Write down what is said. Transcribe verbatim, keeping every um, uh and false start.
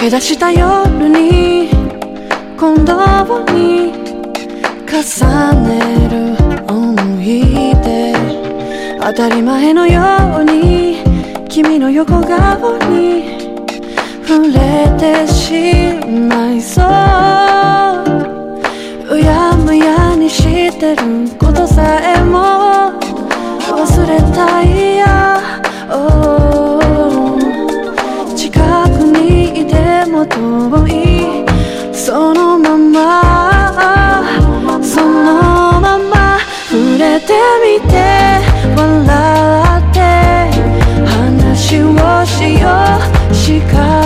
け出した夜に今度に重ねる思い出、当たり前のように君の横顔に触れてしまいそう、うやむやにしてることさえも忘れたいや、oh、近くにいても遠いそのままそのまま触れてみて笑って話をしよう、しか